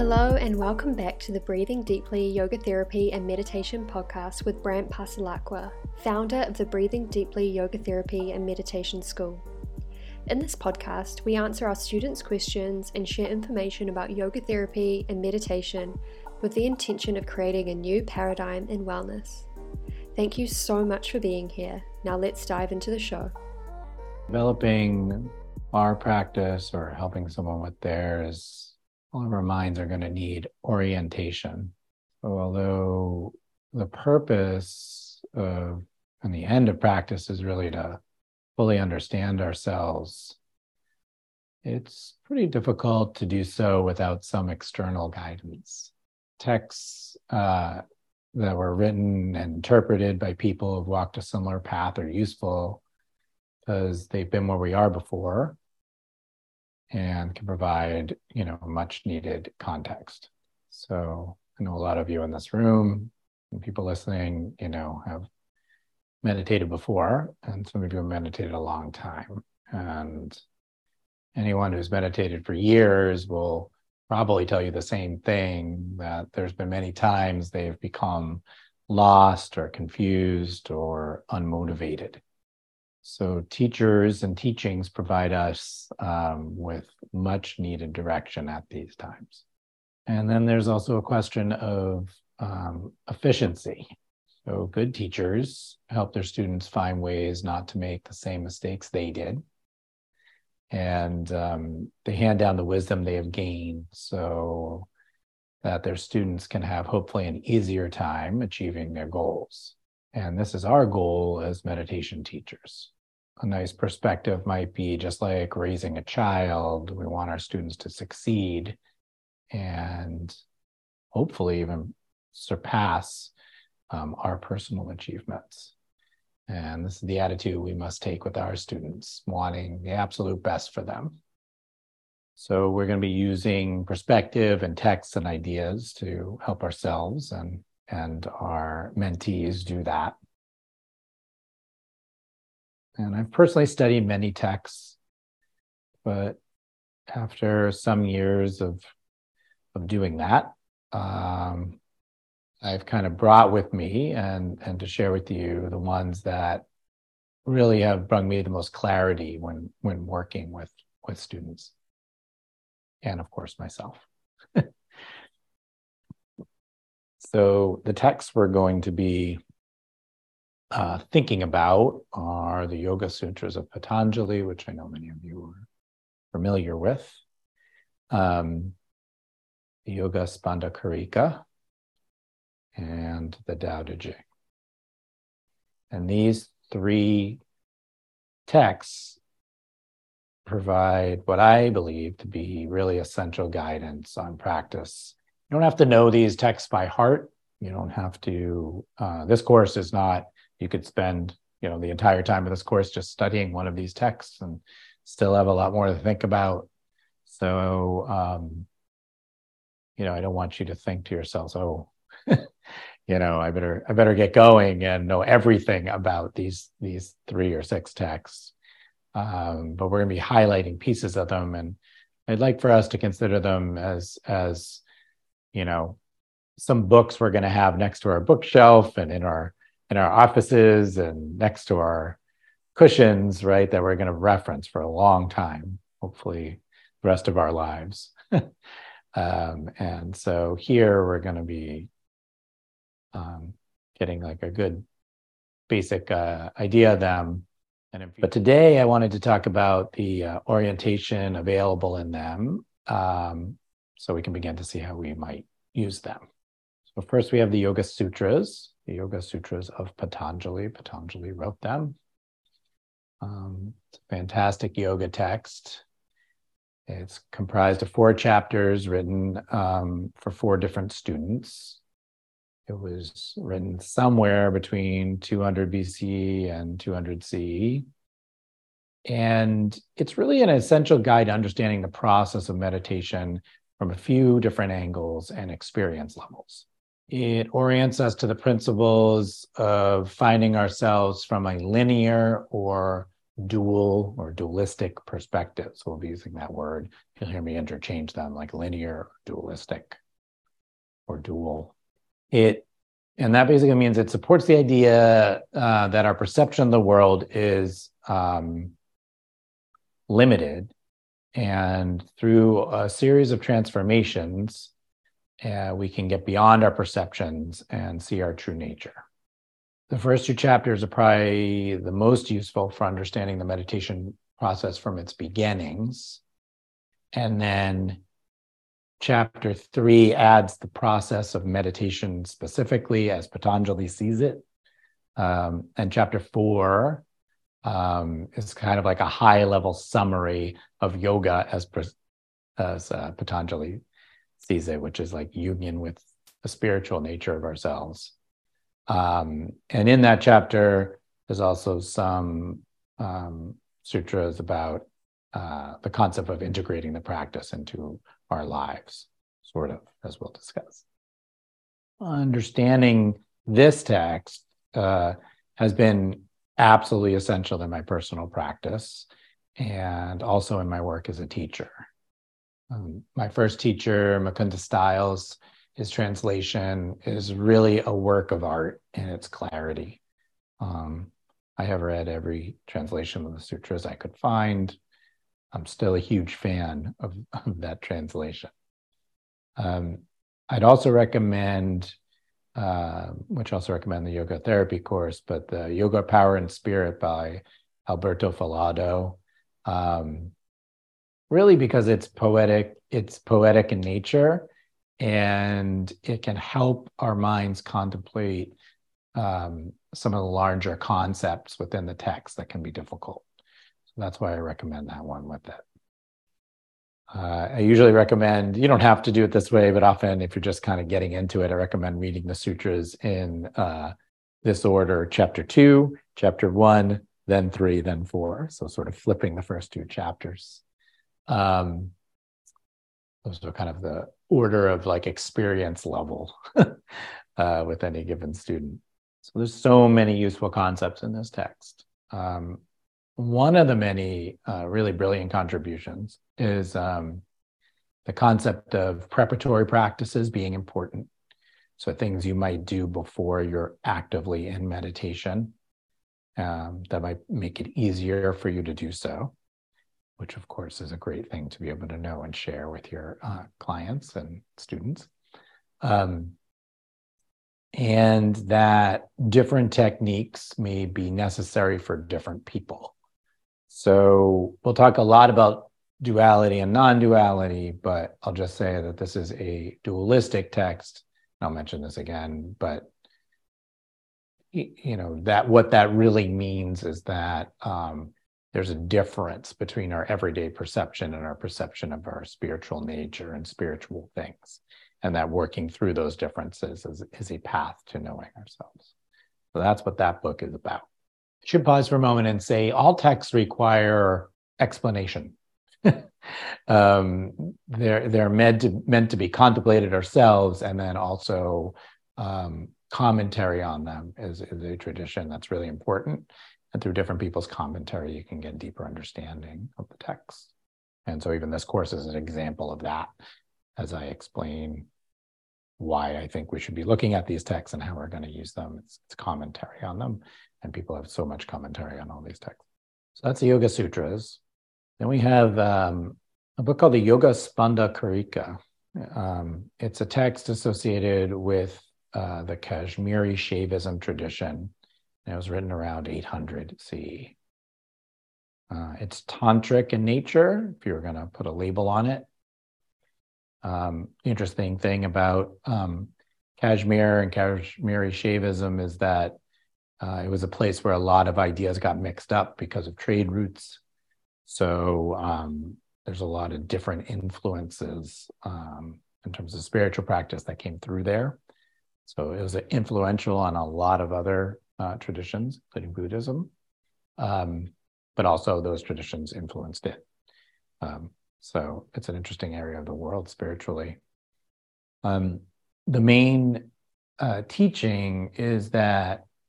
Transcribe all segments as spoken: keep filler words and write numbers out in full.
Hello and welcome back to the Breathing Deeply Yoga Therapy and Meditation podcast with Brant Pasalakwa, founder of the Breathing Deeply Yoga Therapy and Meditation School. In this podcast, we answer our students' questions and share information about yoga therapy and meditation with the intention of creating a new paradigm in wellness. Thank you so much for being here. Now let's dive into the show. Developing our practice or helping someone with theirs, all of our minds are going to need orientation. So although the purpose of and the end of practice is really to fully understand ourselves, it's pretty difficult to do so without some external guidance. Texts uh, that were written and interpreted by people who've walked a similar path are useful because they've been where we are before and can provide, you know, much needed context. So I know a lot of you in this room and people listening, you know, have meditated before, and some of you have meditated a long time. And anyone who's meditated for years will probably tell you the same thing, that there's been many times they've become lost or confused or unmotivated. So teachers and teachings provide us um, with much needed direction at these times. And then there's also a question of um, efficiency. So good teachers help their students find ways not to make the same mistakes they did. And um, they hand down the wisdom they have gained so that their students can have hopefully an easier time achieving their goals. And this is our goal as meditation teachers. A nice perspective might be just like raising a child. We want our students to succeed and hopefully even surpass um, our personal achievements. And this is the attitude we must take with our students, wanting the absolute best for them. So we're going to be using perspective and texts and ideas to help ourselves and, and our mentees do that. And I've personally studied many texts, but after some years of, of doing that, um, I've kind of brought with me and, and to share with you the ones that really have brought me the most clarity when, when working with, with students. And of course, myself. So the texts we're going to be uh, thinking about are the Yoga Sutras of Patanjali, which I know many of you are familiar with, um, the Yoga Spanda Karika, and the Tao Te Ching. And these three texts provide what I believe to be really essential guidance on practice. You don't have to know these texts by heart. You don't have to, uh, this course is not, you could spend, you know, the entire time of this course just studying one of these texts and still have a lot more to think about. So, um, you know, I don't want you to think to yourselves, oh, you know, I better, I better get going and know everything about these, these three or six texts. Um, but we're going to be highlighting pieces of them, and I'd like for us to consider them as, as, you know, some books we're going to have next to our bookshelf and in our, in our offices and next to our cushions, right, that we're going to reference for a long time, hopefully the rest of our lives. um, and so here we're going to be um, getting like a good basic uh, idea of them. And but today I wanted to talk about the uh, orientation available in them, um, so we can begin to see how we might use them. So first we have the Yoga Sutras, the Yoga Sutras of Patanjali. Patanjali wrote them. Um, it's a fantastic yoga text. It's comprised of four chapters written um, for four different students. It was written somewhere between two hundred B C and two hundred C E. And it's really an essential guide to understanding the process of meditation from a few different angles and experience levels. It orients us to the principles of finding ourselves from a linear or dual or dualistic perspectives. We'll be using that word. You'll hear me interchange them, like linear, dualistic, or dual. It and that basically means it supports the idea uh, that our perception of the world is um, limited, and through a series of transformations, uh, we can get beyond our perceptions and see our true nature. The first two chapters are probably the most useful for understanding the meditation process from its beginnings. And then chapter three adds the process of meditation specifically as Patanjali sees it. Um, and chapter four um, is kind of like a high-level summary of yoga as, as uh, Patanjali sees it, which is like union with the spiritual nature of ourselves. Um, and in that chapter, there's also some um, sutras about uh, the concept of integrating the practice into our lives, sort of, as we'll discuss. Understanding this text uh, has been absolutely essential in my personal practice and also in my work as a teacher. Um, my first teacher, Mukunda Stiles, his translation is really a work of art in its clarity. Um, I have read every translation of the sutras I could find. I'm still a huge fan of, of that translation. Um, I'd also recommend, uh, which also recommend the yoga therapy course, but the Yoga Power and Spirit by Alberto Falado. Um, really because it's poetic, it's poetic in nature, and it can help our minds contemplate um, some of the larger concepts within the text that can be difficult. So that's why I recommend that one with it. Uh, I usually recommend, you don't have to do it this way, but often if you're just kind of getting into it, I recommend reading the sutras in uh, this order: chapter two, chapter one, then three, then four. So sort of flipping the first two chapters. Um, those are kind of the order of like experience level uh, with any given student. So there's so many useful concepts in this text. Um, one of the many uh, really brilliant contributions is um, the concept of preparatory practices being important. So things you might do before you're actively in meditation um, that might make it easier for you to do so, which of course is a great thing to be able to know and share with your uh, clients and students. Um, and that different techniques may be necessary for different people. So we'll talk a lot about duality and non-duality, but I'll just say that this is a dualistic text. I'll mention this again, but you know, that what that really means is that um, there's a difference between our everyday perception and our perception of our spiritual nature and spiritual things. And that working through those differences is, is a path to knowing ourselves. So that's what that book is about. I should pause for a moment and say all texts require explanation. um, they're they're meant to, meant to be contemplated ourselves, and then also um, commentary on them is, is a tradition that's really important. And through different people's commentary, you can get deeper understanding of the text. And so even this course is an example of that, as I explain why I think we should be looking at these texts and how we're going to use them. It's, it's commentary on them, and people have so much commentary on all these texts. So that's the Yoga Sutras. Then we have um, a book called the Yoga Spanda Karika. Um, it's a text associated with uh, the Kashmiri Shaivism tradition. And it was written around eight hundred C E. Uh, it's tantric in nature, if you were going to put a label on it. Um, interesting thing about um, Kashmir and Kashmiri Shaivism is that uh, it was a place where a lot of ideas got mixed up because of trade routes. So um, there's a lot of different influences um, in terms of spiritual practice that came through there. So it was influential on a lot of other uh, traditions, including Buddhism, um, but also those traditions influenced it. Um, so it's an interesting area of the world spiritually. Um, the main uh, teaching is that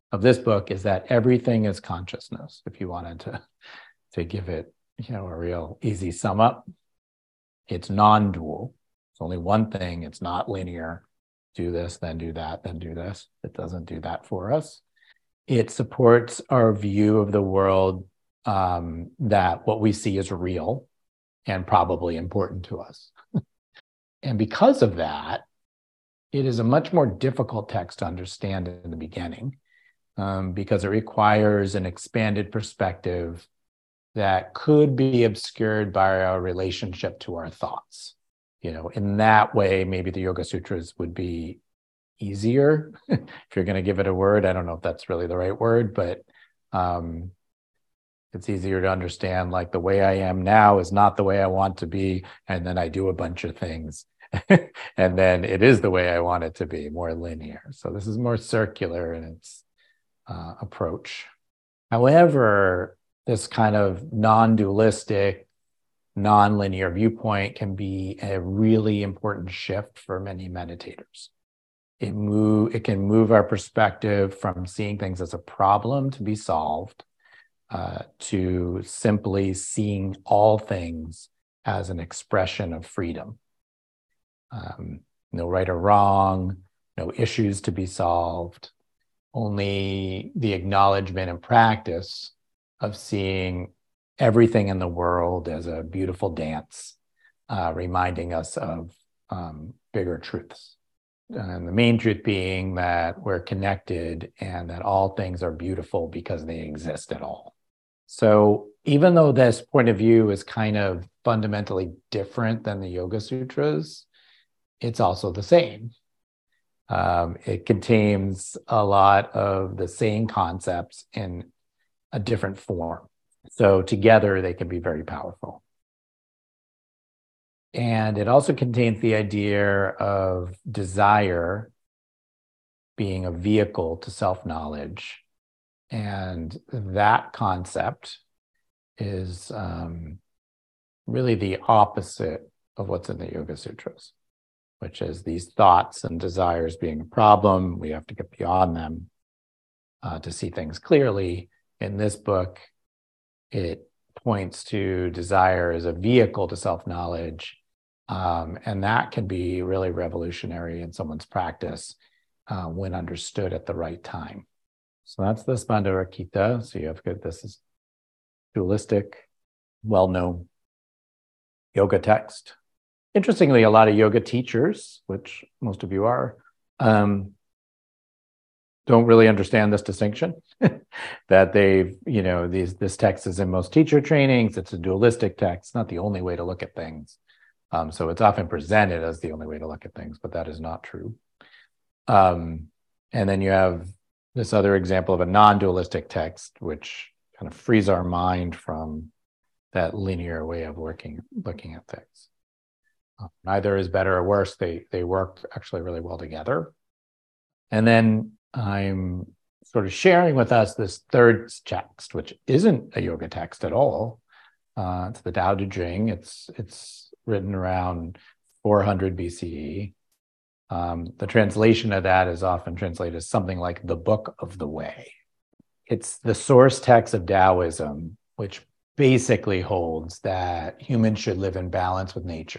of this book is that everything is consciousness. If you wanted to, to give it, you know, a real easy sum up, it's non-dual. It's only one thing. It's not linear. Do this, then do that, then do this. It doesn't do that for us. It supports our view of the world, um, that what we see is real and probably important to us. And because of that, it is a much more difficult text to understand in the beginning, um, because it requires an expanded perspective that could be obscured by our relationship to our thoughts. You know, in that way, maybe the Yoga Sutras would be easier. If you're going to give it a word, I don't know if that's really the right word, but um, it's easier to understand, like, the way I am now is not the way I want to be, and then I do a bunch of things, and then it is the way I want it to be, more linear. So this is more circular in its uh, approach. However, this kind of non-dualistic, non-linear viewpoint can be a really important shift for many meditators. It move, it can move our perspective from seeing things as a problem to be solved, uh, to simply seeing all things as an expression of freedom. Um, no right or wrong, no issues to be solved, only the acknowledgement and practice of seeing everything in the world as a beautiful dance, uh, reminding us of um, bigger truths. And the main truth being that we're connected and that all things are beautiful because they exist at all. So even though this point of view is kind of fundamentally different than the Yoga Sutras, it's also the same. Um, it contains a lot of the same concepts in a different form. So together they can be very powerful. And it also contains the idea of desire being a vehicle to self-knowledge. And that concept is um, really the opposite of what's in the Yoga Sutras, which is these thoughts and desires being a problem. We have to get beyond them uh, to see things clearly. In this book, it points to desire as a vehicle to self-knowledge. Um, and that can be really revolutionary in someone's practice uh, when understood at the right time. So that's the Smandarakita. So you have good, this is dualistic, well-known yoga text. Interestingly, a lot of yoga teachers, which most of you are, um, don't really understand this distinction, that they've, you know, these, this text is in most teacher trainings. It's a dualistic text, not the only way to look at things. Um, so it's often presented as the only way to look at things, but that is not true. Um, and then you have this other example of a non-dualistic text, which kind of frees our mind from that linear way of looking, looking at things. Uh, neither is better or worse. They, they work actually really well together. And then I'm sort of sharing with us this third text, which isn't a yoga text at all. Uh, it's the Tao Te Ching. It's, it's written around four hundred B C E. Um, the translation of that is often translated as something like the Book of the Way. It's the source text of Taoism, which basically holds that humans should live in balance with nature.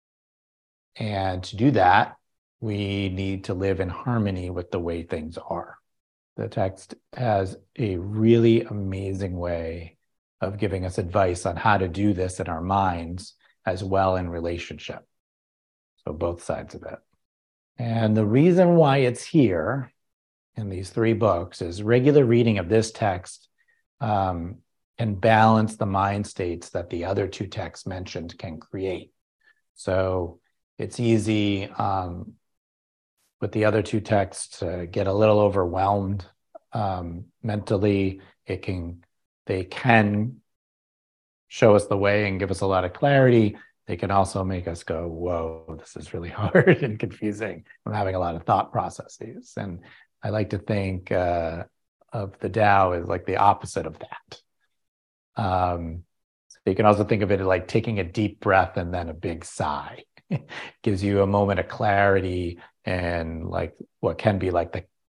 And to do that, we need to live in harmony with the way things are. The text has a really amazing way of giving us advice on how to do this in our minds as well in relationship. So both sides of it. And the reason why it's here in these three books is regular reading of this text um, can balance the mind states that the other two texts mentioned can create. So it's easy um, with the other two texts to get a little overwhelmed um, mentally. It can, they can show us the way and give us a lot of clarity. They can also make us go, whoa, this is really hard and confusing. I'm having a lot of thought processes. And I like to think uh, of the Tao as like the opposite of that. Um, so you can also think of it like taking a deep breath and then a big sigh. Gives you a moment of clarity and like what can be like the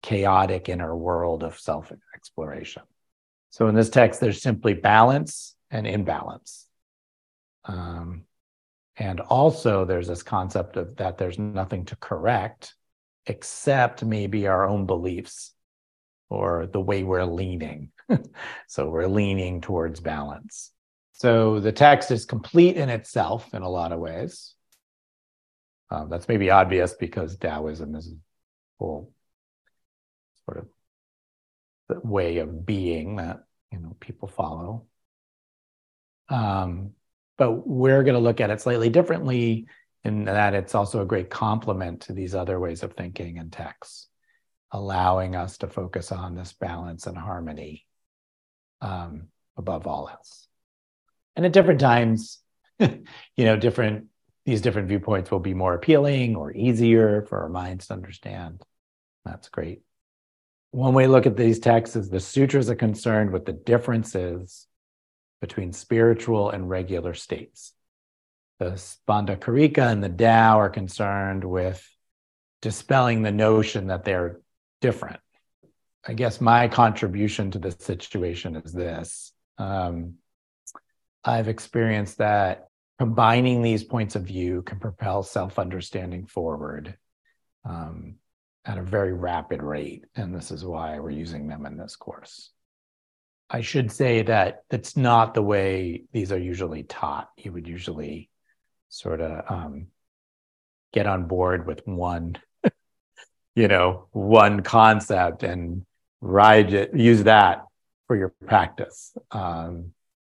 chaotic inner world of self-exploration. So in this text, there's simply balance and imbalance. Um, and also there's this concept of that there's nothing to correct except maybe our own beliefs or the way we're leaning. So we're leaning towards balance. So the text is complete in itself in a lot of ways. Um, that's maybe obvious because Taoism is a whole sort of the way of being that, you know, people follow. Um, but we're going to look at it slightly differently in that it's also a great complement to these other ways of thinking and texts, allowing us to focus on this balance and harmony um, above all else. And at different times, you know, different these different viewpoints will be more appealing or easier for our minds to understand. That's great. One way to look at these texts is the sutras are concerned with the differences between spiritual and regular states. The Spanda Karika and the Tao are concerned with dispelling the notion that they're different. I guess my contribution to this situation is this. Um, I've experienced that combining these points of view can propel self-understanding forward um, at a very rapid rate. And this is why we're using them in this course. I should say that it's not the way these are usually taught. You would usually sort of um, get on board with one, you know, one concept and ride it, use that for your practice. Um,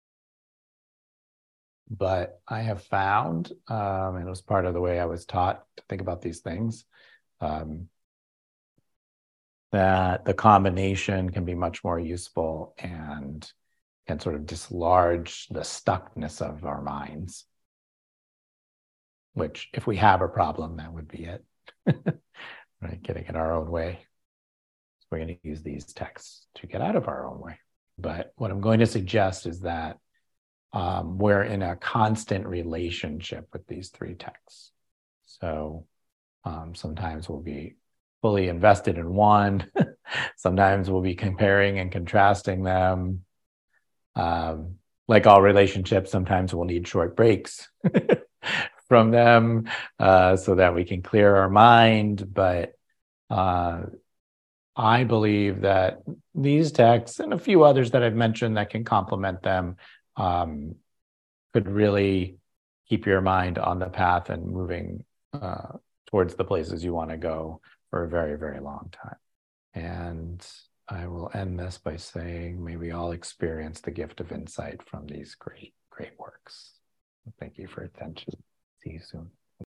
but I have found, um, and it was part of the way I was taught to think about these things, um, that the combination can be much more useful and can sort of dislodge the stuckness of our minds, which if we have a problem, that would be it, right? Getting in our own way. So we're going to use these texts to get out of our own way. But what I'm going to suggest is that um, we're in a constant relationship with these three texts. So um, sometimes we'll be fully invested in one. Sometimes we'll be comparing and contrasting them. Um, like all relationships, sometimes we'll need short breaks from them uh, so that we can clear our mind. But uh, I believe that these texts and a few others that I've mentioned that can complement them um, could really keep your mind on the path and moving uh, towards the places you want to go for a very, very long time. And I will end this by saying, may we all experience the gift of insight from these great, great works. Thank you for your attention. See you soon.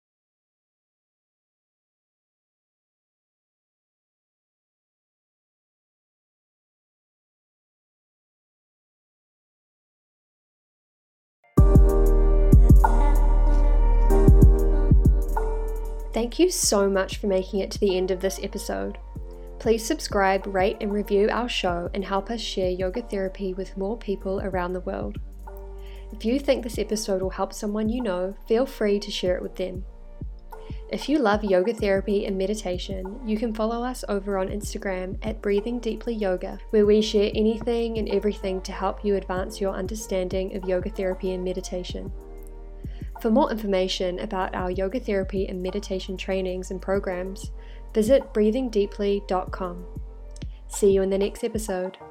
Thank you so much for making it to the end of this episode. Please subscribe, rate and review our show and help us share yoga therapy with more people around the world. If you think this episode will help someone you know, feel free to share it with them. If you love yoga therapy and meditation, you can follow us over on Instagram at Breathing Deeply Yoga, where we share anything and everything to help you advance your understanding of yoga therapy and meditation. For more information about our yoga therapy and meditation trainings and programs, visit breathing deeply dot com. See you in the next episode.